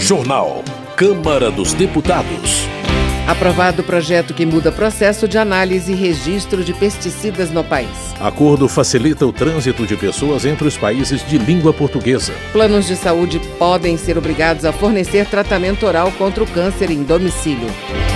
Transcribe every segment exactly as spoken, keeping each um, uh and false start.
Jornal. Câmara dos Deputados. Aprovado o projeto que muda processo de análise e registro de pesticidas no país. Acordo facilita o trânsito de pessoas entre os países de língua portuguesa. Planos de saúde podem ser obrigados a fornecer tratamento oral contra o câncer em domicílio.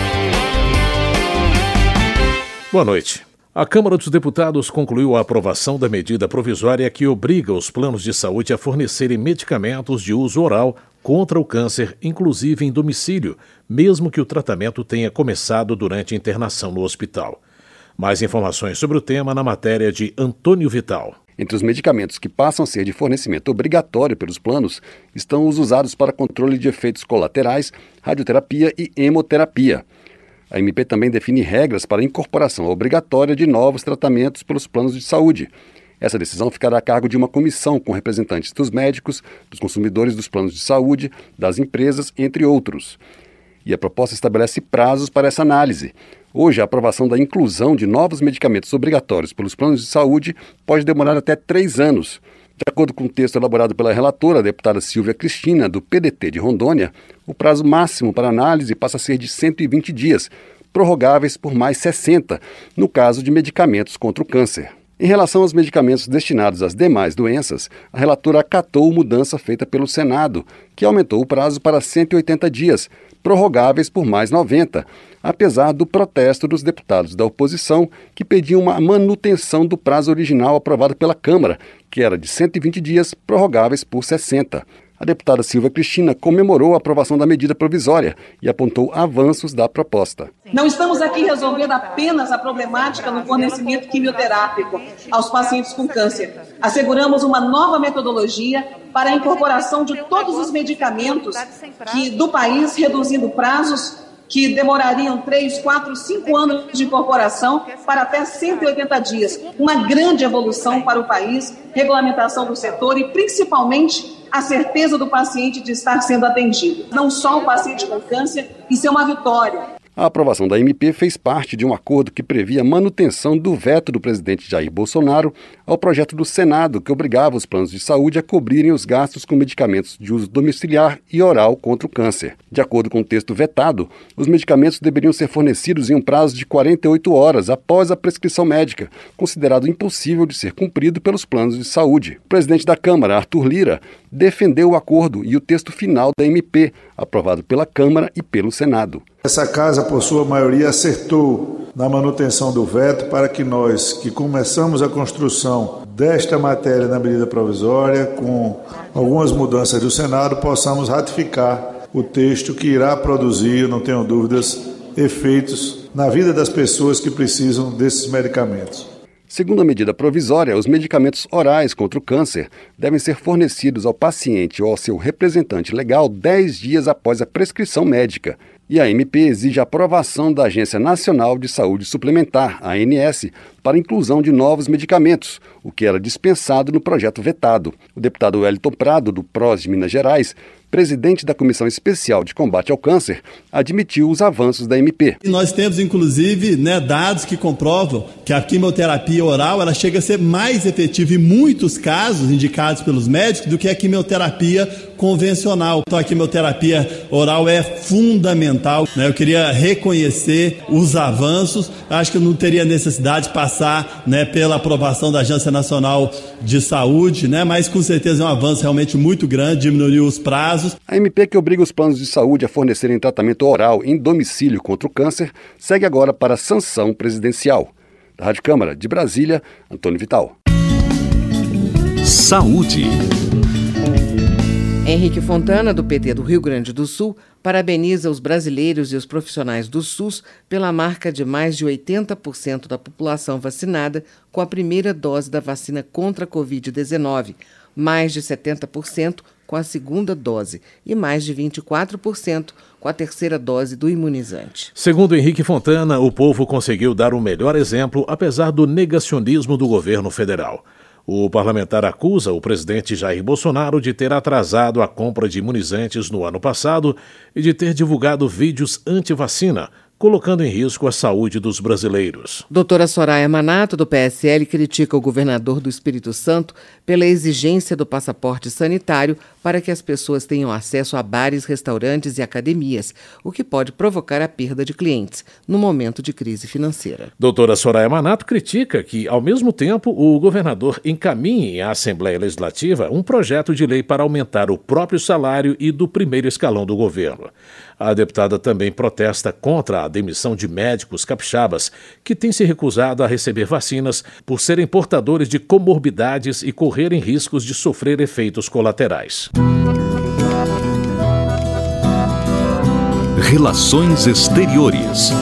Boa noite. A Câmara dos Deputados concluiu a aprovação da medida provisória que obriga os planos de saúde a fornecerem medicamentos de uso oral contra o câncer, inclusive em domicílio, mesmo que o tratamento tenha começado durante a internação no hospital. Mais informações sobre o tema na matéria de Antônio Vital. Entre os medicamentos que passam a ser de fornecimento obrigatório pelos planos estão os usados para controle de efeitos colaterais, radioterapia e hemoterapia. A M P também define regras para a incorporação obrigatória de novos tratamentos pelos planos de saúde. Essa decisão ficará a cargo de uma comissão com representantes dos médicos, dos consumidores dos planos de saúde, das empresas, entre outros. E a proposta estabelece prazos para essa análise. Hoje, a aprovação da inclusão de novos medicamentos obrigatórios pelos planos de saúde pode demorar até três anos. De acordo com o texto elaborado pela relatora, a deputada Silvia Cristina, do P D T de Rondônia, o prazo máximo para análise passa a ser de cento e vinte dias, prorrogáveis por mais sessenta, no caso de medicamentos contra o câncer. Em relação aos medicamentos destinados às demais doenças, a relatora acatou mudança feita pelo Senado, que aumentou o prazo para cento e oitenta dias, prorrogáveis por mais noventa, apesar do protesto dos deputados da oposição, que pediam uma manutenção do prazo original aprovado pela Câmara, que era de cento e vinte dias, prorrogáveis por sessenta. A deputada Silvia Cristina comemorou a aprovação da medida provisória e apontou avanços da proposta. Não estamos aqui resolvendo apenas a problemática no fornecimento quimioterápico aos pacientes com câncer. Asseguramos uma nova metodologia para a incorporação de todos os medicamentos que, do país, reduzindo prazos que demorariam três, quatro, cinco anos de incorporação para até cento e oitenta dias. Uma grande evolução para o país, regulamentação do setor e, principalmente, a certeza do paciente de estar sendo atendido. Não só o paciente com câncer, isso é uma vitória. A aprovação da M P fez parte de um acordo que previa a manutenção do veto do presidente Jair Bolsonaro ao projeto do Senado que obrigava os planos de saúde a cobrirem os gastos com medicamentos de uso domiciliar e oral contra o câncer. De acordo com o texto vetado, os medicamentos deveriam ser fornecidos em um prazo de quarenta e oito horas após a prescrição médica, considerado impossível de ser cumprido pelos planos de saúde. O presidente da Câmara, Arthur Lira, defendeu o acordo e o texto final da M P, aprovado pela Câmara e pelo Senado. Essa casa, por sua maioria, acertou na manutenção do veto para que nós, que começamos a construção desta matéria na medida provisória, com algumas mudanças do Senado, possamos ratificar o texto que irá produzir, não tenho dúvidas, efeitos na vida das pessoas que precisam desses medicamentos. Segundo a medida provisória, os medicamentos orais contra o câncer devem ser fornecidos ao paciente ou ao seu representante legal dez dias após a prescrição médica. E a M P exige a aprovação da Agência Nacional de Saúde Suplementar, A N S, para a inclusão de novos medicamentos, o que era dispensado no projeto vetado. O deputado Wellington Prado, do P R O S de Minas Gerais, presidente da Comissão Especial de Combate ao Câncer, admitiu os avanços da M P. E nós temos, inclusive, né, dados que comprovam que a quimioterapia oral ela chega a ser mais efetiva em muitos casos indicados pelos médicos do que a quimioterapia convencional. Então, a quimioterapia oral é fundamental, né? Eu queria reconhecer os avanços. Acho que não teria necessidade de passar, né, pela aprovação da Agência Nacional de Saúde, né? Mas com certeza é um avanço realmente muito grande, diminuiu os prazos. A M P que obriga os planos de saúde a fornecerem tratamento oral em domicílio contra o câncer segue agora para a sanção presidencial. Da Rádio Câmara de Brasília, Antônio Vital. Saúde. Henrique Fontana, do P T do Rio Grande do Sul, parabeniza os brasileiros e os profissionais do SUS pela marca de mais de oitenta por cento da população vacinada com a primeira dose da vacina contra a covid dezenove, mais de setenta por cento com a segunda dose e mais de vinte e quatro por cento com a terceira dose do imunizante. Segundo Henrique Fontana, o povo conseguiu dar o melhor exemplo apesar do negacionismo do governo federal. O parlamentar acusa o presidente Jair Bolsonaro de ter atrasado a compra de imunizantes no ano passado e de ter divulgado vídeos anti-vacina, colocando em risco a saúde dos brasileiros. Doutora Soraya Manato, do P S L, critica o governador do Espírito Santo pela exigência do passaporte sanitário para que as pessoas tenham acesso a bares, restaurantes e academias, o que pode provocar a perda de clientes no momento de crise financeira. Doutora Soraya Manato critica que, ao mesmo tempo, o governador encaminhe à Assembleia Legislativa um projeto de lei para aumentar o próprio salário e do primeiro escalão do governo. A deputada também protesta contra a demissão de médicos capixabas que têm se recusado a receber vacinas por serem portadores de comorbidades e correrem riscos de sofrer efeitos colaterais. Relações Exteriores.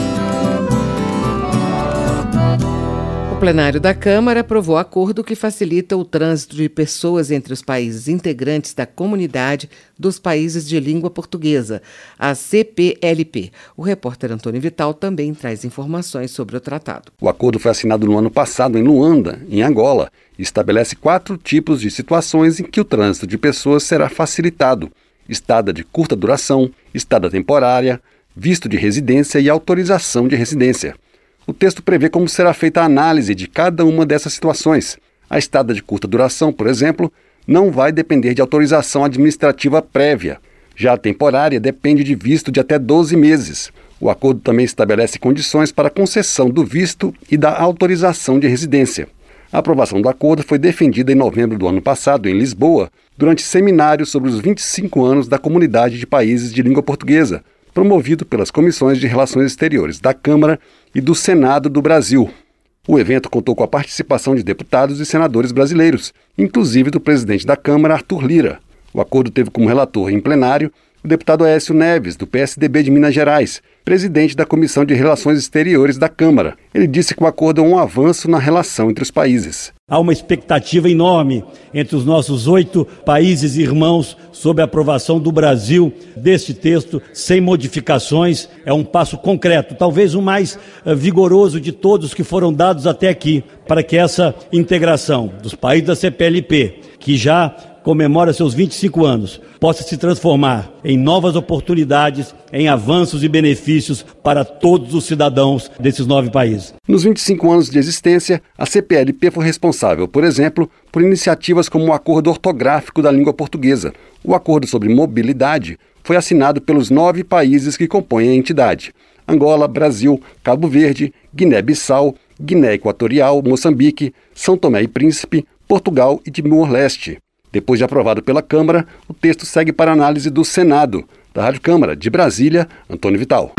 O plenário da Câmara aprovou acordo que facilita o trânsito de pessoas entre os países integrantes da Comunidade dos Países de Língua Portuguesa, a C P L P. O repórter Antônio Vital também traz informações sobre o tratado. O acordo foi assinado no ano passado em Luanda, em Angola, e estabelece quatro tipos de situações em que o trânsito de pessoas será facilitado: estada de curta duração, estada temporária, visto de residência e autorização de residência. O texto prevê como será feita a análise de cada uma dessas situações. A estada de curta duração, por exemplo, não vai depender de autorização administrativa prévia. Já a temporária depende de visto de até doze meses. O acordo também estabelece condições para a concessão do visto e da autorização de residência. A aprovação do acordo foi defendida em novembro do ano passado, em Lisboa, durante seminário sobre os vinte e cinco anos da Comunidade de Países de Língua Portuguesa, promovido pelas Comissões de Relações Exteriores da Câmara e do Senado do Brasil. O evento contou com a participação de deputados e senadores brasileiros, inclusive do presidente da Câmara, Arthur Lira. O acordo teve como relator em plenário o deputado Aécio Neves, do P S D B de Minas Gerais, presidente da Comissão de Relações Exteriores da Câmara. Ele disse que o acordo é um avanço na relação entre os países. Há uma expectativa enorme entre os nossos oito países irmãos sobre a aprovação do Brasil deste texto, sem modificações. É um passo concreto, talvez o mais uh, vigoroso de todos que foram dados até aqui, para que essa integração dos países da C P L P, que já comemora seus vinte e cinco anos, possa se transformar em novas oportunidades, em avanços e benefícios para todos os cidadãos desses nove países. Nos vinte e cinco anos de existência, a C P L P foi responsável, por exemplo, por iniciativas como o Acordo Ortográfico da Língua Portuguesa. O Acordo sobre Mobilidade foi assinado pelos nove países que compõem a entidade: Angola, Brasil, Cabo Verde, Guiné-Bissau, Guiné Equatorial, Moçambique, São Tomé e Príncipe, Portugal e Timor-Leste. Depois de aprovado pela Câmara, o texto segue para análise do Senado. Da Rádio Câmara, de Brasília, Antônio Vital.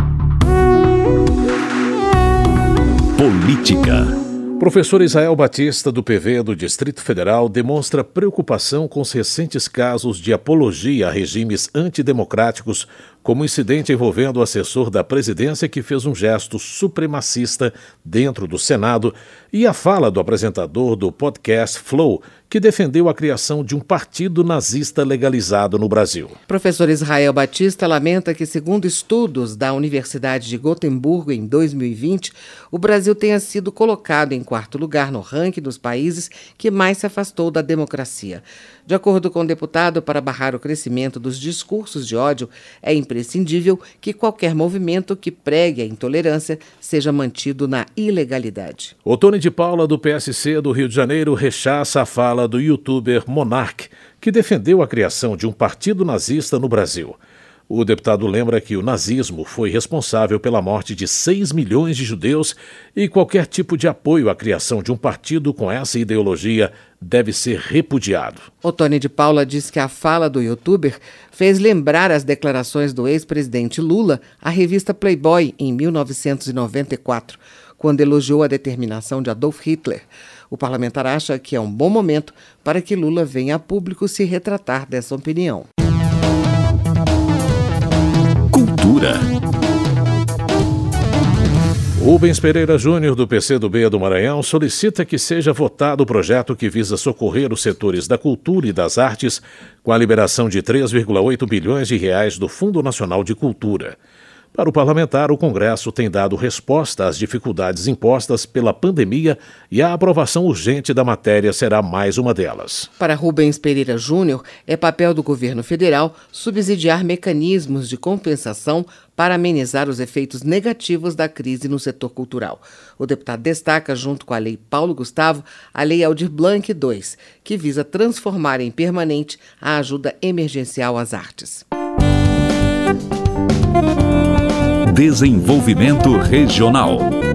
Política. Professor Israel Batista, do P V do Distrito Federal, demonstra preocupação com os recentes casos de apologia a regimes antidemocráticos, como o incidente envolvendo o assessor da presidência que fez um gesto supremacista dentro do Senado, e a fala do apresentador do podcast Flow, que defendeu a criação de um partido nazista legalizado no Brasil. Professor Israel Batista lamenta que, segundo estudos da Universidade de Gotemburgo em dois mil e vinte, o Brasil tenha sido colocado em quarto lugar no ranking dos países que mais se afastou da democracia. De acordo com o deputado, para barrar o crescimento dos discursos de ódio, é imprescindível que qualquer movimento que pregue a intolerância seja mantido na ilegalidade. Otone de Paula, do P S C do Rio de Janeiro, rechaça a fala do youtuber Monark, que defendeu a criação de um partido nazista no Brasil. O deputado lembra que o nazismo foi responsável pela morte de seis milhões de judeus e qualquer tipo de apoio à criação de um partido com essa ideologia deve ser repudiado. Otone de Paula diz que a fala do youtuber fez lembrar as declarações do ex-presidente Lula à revista Playboy em mil novecentos e noventa e quatro, quando elogiou a determinação de Adolf Hitler. O parlamentar acha que é um bom momento para que Lula venha a público se retratar dessa opinião. Cultura. Rubens Pereira Júnior, do P C do B do Maranhão, solicita que seja votado o projeto que visa socorrer os setores da cultura e das artes com a liberação de três vírgula oito bilhões de reais do Fundo Nacional de Cultura. Para o parlamentar, o Congresso tem dado resposta às dificuldades impostas pela pandemia e a aprovação urgente da matéria será mais uma delas. Para Rubens Pereira Júnior, é papel do governo federal subsidiar mecanismos de compensação para amenizar os efeitos negativos da crise no setor cultural. O deputado destaca, junto com a Lei Paulo Gustavo, a Lei Aldir Blanc dois, que visa transformar em permanente a ajuda emergencial às artes. Desenvolvimento Regional.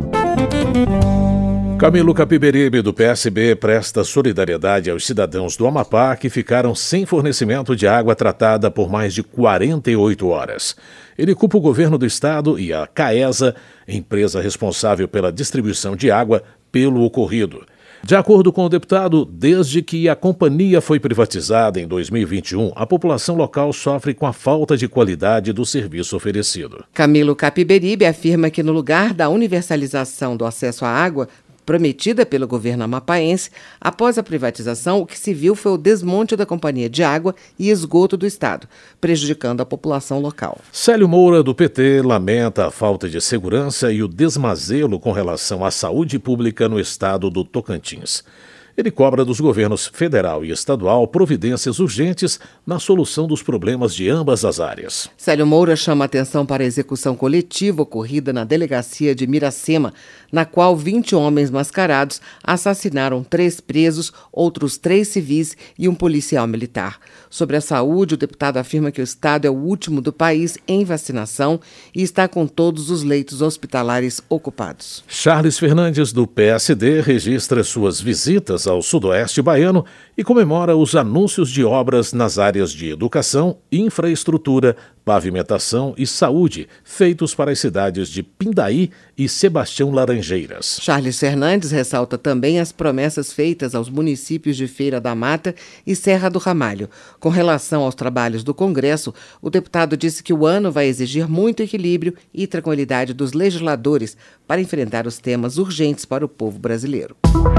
Camilo Capiberibe, do P S B, presta solidariedade aos cidadãos do Amapá que ficaram sem fornecimento de água tratada por mais de quarenta e oito horas. Ele culpa o governo do estado e a CAESA, empresa responsável pela distribuição de água, pelo ocorrido. De acordo com o deputado, desde que a companhia foi privatizada em dois mil e vinte e um, a população local sofre com a falta de qualidade do serviço oferecido. Camilo Capiberibe afirma que no lugar da universalização do acesso à água, prometida pelo governo amapaense, após a privatização, o que se viu foi o desmonte da Companhia de Água e Esgoto do Estado, prejudicando a população local. Célio Moura, do P T, lamenta a falta de segurança e o desmazelo com relação à saúde pública no estado do Tocantins. Ele cobra dos governos federal e estadual providências urgentes na solução dos problemas de ambas as áreas. Célio Moura chama atenção para a execução coletiva ocorrida na delegacia de Miracema, na qual vinte homens mascarados assassinaram três presos, outros três civis e um policial militar. Sobre a saúde, o deputado afirma que o estado é o último do país em vacinação e está com todos os leitos hospitalares ocupados. Charles Fernandes, do P S D, registra suas visitas ao sudoeste baiano e comemora os anúncios de obras nas áreas de educação, infraestrutura, pavimentação e saúde, feitos para as cidades de Pindaí e Sebastião Laranjeiras. Charles Fernandes ressalta também as promessas feitas aos municípios de Feira da Mata e Serra do Ramalho. Com relação aos trabalhos do Congresso, o deputado disse que o ano vai exigir muito equilíbrio e tranquilidade dos legisladores para enfrentar os temas urgentes para o povo brasileiro.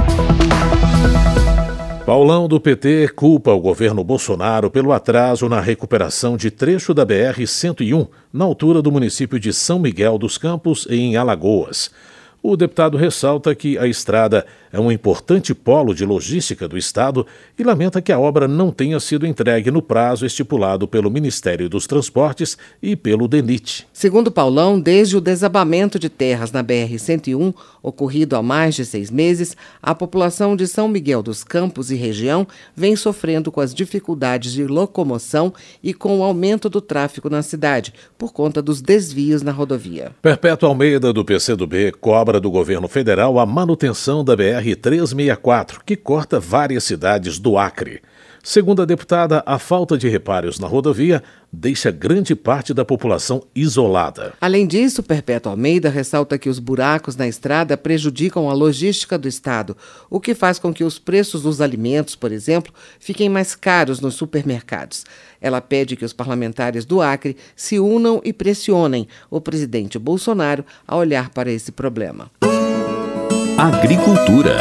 Paulão, do P T, culpa o governo Bolsonaro pelo atraso na recuperação de trecho da B R cento e um, na altura do município de São Miguel dos Campos, em Alagoas. O deputado ressalta que a estrada é um importante polo de logística do estado e lamenta que a obra não tenha sido entregue no prazo estipulado pelo Ministério dos Transportes e pelo DENIT. Segundo Paulão, desde o desabamento de terras na B R cento e um, ocorrido há mais de seis meses, a população de São Miguel dos Campos e região vem sofrendo com as dificuldades de locomoção e com o aumento do tráfego na cidade, por conta dos desvios na rodovia. Perpétua Almeida, do P C do B, cobra do governo federal a manutenção da B R trezentos e sessenta e quatro, que corta várias cidades do Acre. Segundo a deputada, a falta de reparos na rodovia deixa grande parte da população isolada. Além disso, Perpétua Almeida ressalta que os buracos na estrada prejudicam a logística do estado, o que faz com que os preços dos alimentos, por exemplo, fiquem mais caros nos supermercados. Ela pede que os parlamentares do Acre se unam e pressionem o presidente Bolsonaro a olhar para esse problema. Agricultura.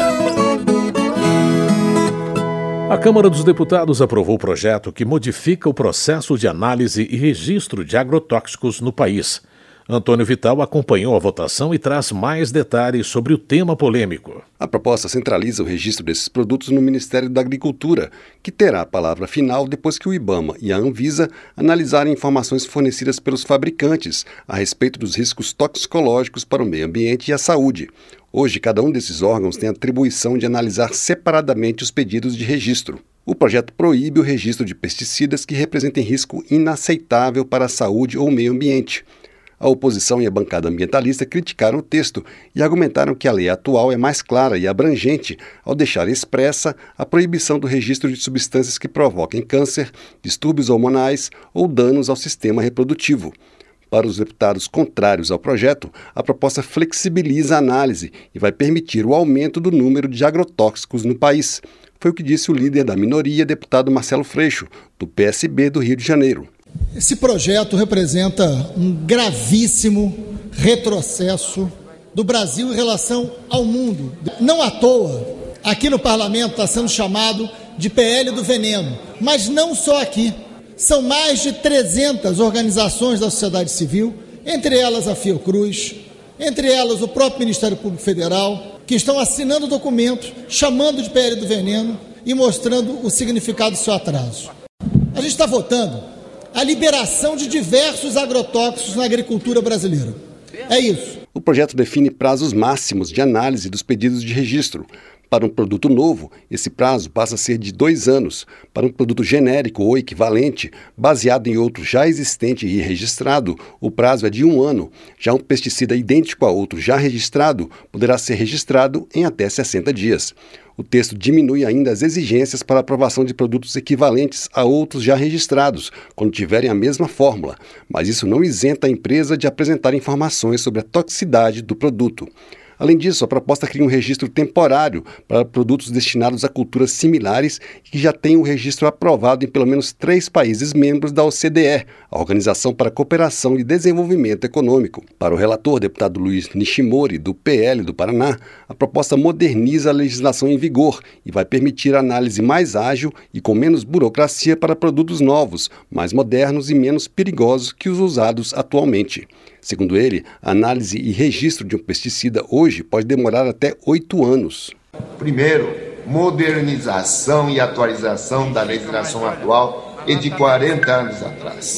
A Câmara dos Deputados aprovou o projeto que modifica o processo de análise e registro de agrotóxicos no país. Antônio Vital acompanhou a votação e traz mais detalhes sobre o tema polêmico. A proposta centraliza o registro desses produtos no Ministério da Agricultura, que terá a palavra final depois que o IBAMA e a Anvisa analisarem informações fornecidas pelos fabricantes a respeito dos riscos toxicológicos para o meio ambiente e a saúde. Hoje, cada um desses órgãos tem a atribuição de analisar separadamente os pedidos de registro. O projeto proíbe o registro de pesticidas que representem risco inaceitável para a saúde ou meio ambiente. A oposição e a bancada ambientalista criticaram o texto e argumentaram que a lei atual é mais clara e abrangente ao deixar expressa a proibição do registro de substâncias que provoquem câncer, distúrbios hormonais ou danos ao sistema reprodutivo. Para os deputados contrários ao projeto, a proposta flexibiliza a análise e vai permitir o aumento do número de agrotóxicos no país. Foi o que disse o líder da minoria, deputado Marcelo Freixo, do P S B do Rio de Janeiro. Esse projeto representa um gravíssimo retrocesso do Brasil em relação ao mundo. Não à toa, aqui no parlamento está sendo chamado de P L do veneno, mas não só aqui. São mais de trezentas organizações da sociedade civil entre elas a Fiocruz, entre elas o próprio Ministério Público Federal, que estão assinando documentos, chamando de P L do veneno e mostrando o significado do seu atraso. A gente está votando a liberação de diversos agrotóxicos na agricultura brasileira. É isso. O projeto define prazos máximos de análise dos pedidos de registro. Para um produto novo, esse prazo passa a ser de dois anos. Para um produto genérico ou equivalente, baseado em outro já existente e registrado, o prazo é de um ano. Já um pesticida idêntico a outro já registrado poderá ser registrado em até sessenta dias. O texto diminui ainda as exigências para a aprovação de produtos equivalentes a outros já registrados, quando tiverem a mesma fórmula, mas isso não isenta a empresa de apresentar informações sobre a toxicidade do produto. Além disso, a proposta cria um registro temporário para produtos destinados a culturas similares e que já têm um registro aprovado em pelo menos três países membros da O C D E, a Organização para a Cooperação e Desenvolvimento Econômico. Para o relator, deputado Luiz Nishimori, do P L do Paraná, a proposta moderniza a legislação em vigor e vai permitir a análise mais ágil e com menos burocracia para produtos novos, mais modernos e menos perigosos que os usados atualmente. Segundo ele, a análise e registro de um pesticida hoje pode demorar até oito anos. Primeiro, modernização e atualização da legislação atual é de quarenta anos atrás.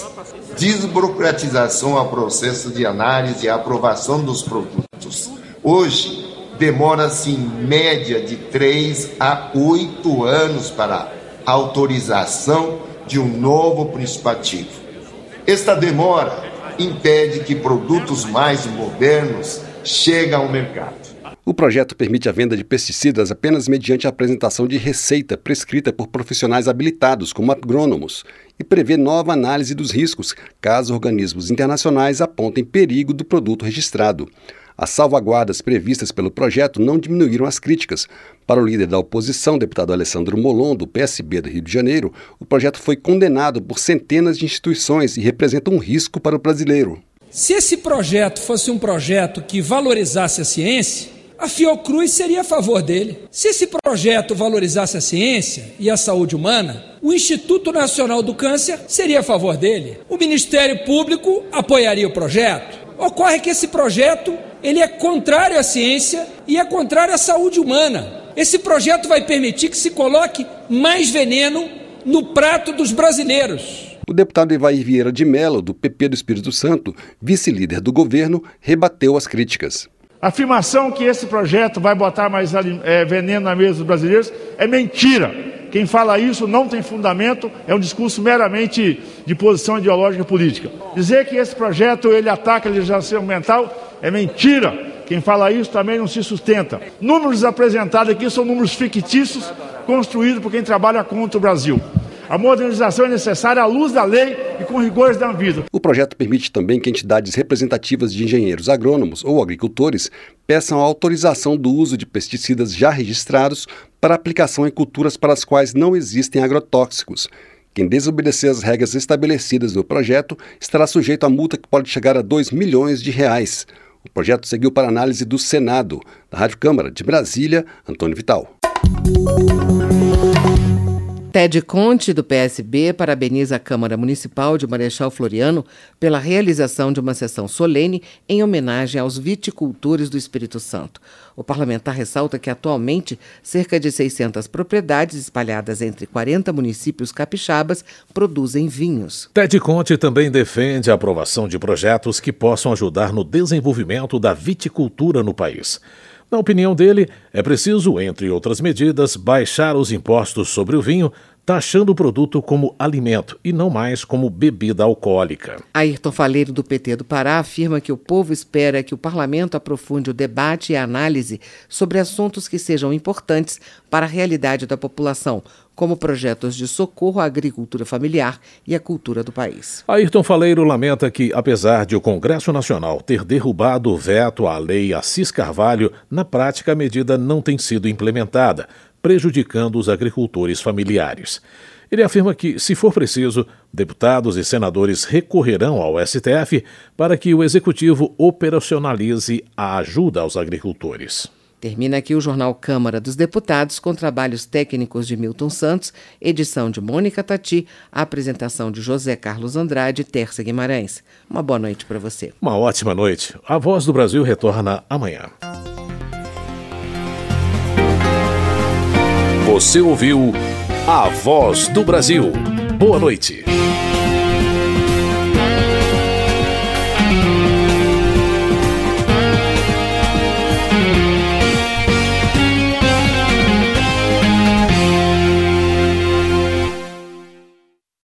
Desburocratização ao processo de análise e aprovação dos produtos. Hoje, demora-se em média de três a oito anos para a autorização de um novo princípio ativo. Esta demora impede que produtos mais modernos cheguem ao mercado. O projeto permite a venda de pesticidas apenas mediante a apresentação de receita prescrita por profissionais habilitados, como agrônomos, e prevê nova análise dos riscos, caso organismos internacionais apontem perigo do produto registrado. As salvaguardas previstas pelo projeto não diminuíram as críticas. Para o líder da oposição, deputado Alessandro Molon, do P S B do Rio de Janeiro, o projeto foi condenado por centenas de instituições e representa um risco para o brasileiro. Se esse projeto fosse um projeto que valorizasse a ciência, a Fiocruz seria a favor dele. Se esse projeto valorizasse a ciência e a saúde humana, o Instituto Nacional do Câncer seria a favor dele. O Ministério Público apoiaria o projeto. Ocorre que esse projeto ele é contrário à ciência e é contrário à saúde humana. Esse projeto vai permitir que se coloque mais veneno no prato dos brasileiros. O deputado Evair Vieira de Mello, do P P do Espírito Santo, vice-líder do governo, rebateu as críticas. A afirmação que esse projeto vai botar mais é, veneno na mesa dos brasileiros é mentira. Quem fala isso não tem fundamento, é um discurso meramente de posição ideológica política. Dizer que esse projeto ele ataca a legislação ambiental é mentira. Quem fala isso também não se sustenta. Números apresentados aqui são números fictícios, construídos por quem trabalha contra o Brasil. A modernização é necessária à luz da lei e com rigores da Anvisa. O projeto permite também que entidades representativas de engenheiros agrônomos ou agricultores peçam a autorização do uso de pesticidas já registrados para aplicação em culturas para as quais não existem agrotóxicos. Quem desobedecer as regras estabelecidas no projeto estará sujeito a multa que pode chegar a dois milhões de reais. O projeto seguiu para análise do Senado. Da Rádio Câmara de Brasília, Antônio Vital. Ted Conte, do P S B, parabeniza a Câmara Municipal de Marechal Floriano pela realização de uma sessão solene em homenagem aos viticultores do Espírito Santo. O parlamentar ressalta que, atualmente, cerca de seiscentas propriedades espalhadas entre quarenta municípios capixabas produzem vinhos. Ted Conte também defende a aprovação de projetos que possam ajudar no desenvolvimento da viticultura no país. Na opinião dele, é preciso, entre outras medidas, baixar os impostos sobre o vinho, taxando o produto como alimento e não mais como bebida alcoólica. Ayrton Faleiro, do P T do Pará, afirma que o povo espera que o parlamento aprofunde o debate e a análise sobre assuntos que sejam importantes para a realidade da população, como projetos de socorro à agricultura familiar e à cultura do país. Ayrton Faleiro lamenta que, apesar de o Congresso Nacional ter derrubado o veto à lei Assis Carvalho, na prática a medida não tem sido implementada, prejudicando os agricultores familiares. Ele afirma que, se for preciso, deputados e senadores recorrerão ao S T F para que o Executivo operacionalize a ajuda aos agricultores. Termina aqui o Jornal Câmara dos Deputados, com trabalhos técnicos de Milton Santos, edição de Mônica Tati, apresentação de José Carlos Andrade e Tércia Guimarães. Uma boa noite para você. Uma ótima noite. A Voz do Brasil retorna amanhã. Você ouviu A Voz do Brasil. Boa noite.